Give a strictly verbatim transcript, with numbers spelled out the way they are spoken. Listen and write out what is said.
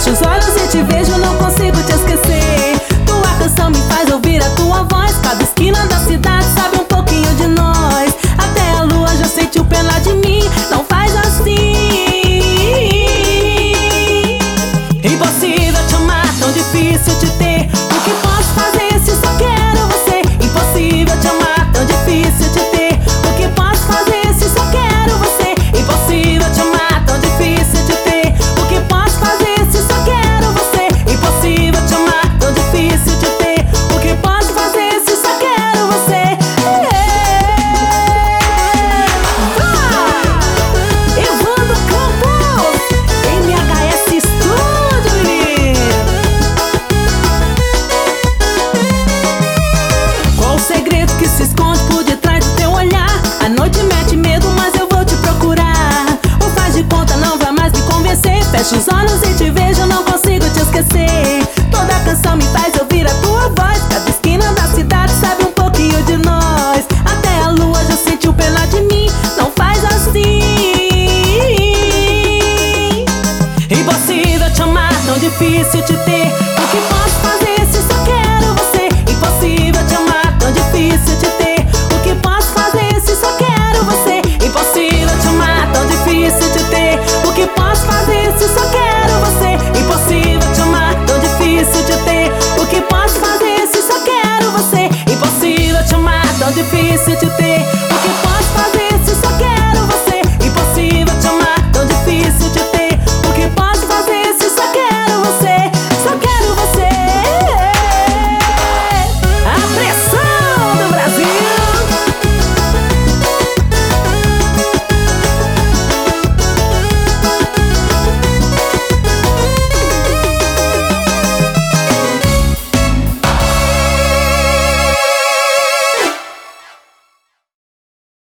Fecho os olhos e te vejo, não consigo te esquecer. Tua canção me faz ouvir a tua voz. Cada esquina da cidade sabe um pouquinho de nós. Até a lua já sentiu pena de mim. Não faz assim. Impossível te amar, tão difícil te ter. O que posso fazer se só quero você? Impossível te amar, tão difícil te ter. O que posso fazer se só quero você? Impossível te amar, tão difícil te ter. O que posso fazer se só quero você? Impossível te amar, tão difícil te ter. O que posso fazer se só quero você? Evandro Campos, M H S Studio, menino. Qual o segredo que se esconde por detrás do teu olhar? A noite mete medo, mas eu vou te procurar. Ou faz de conta, não vai mais me convencer. Fecho os olhos e te vejo, não consigo te esquecer. Toda canção me faz ouvir a tua voz. Cada esquina da cidade sabe um pouquinho de nós. Até a lua já sentiu pena de mim. Não faz assim. Impossível te amar, tão difícil te ter.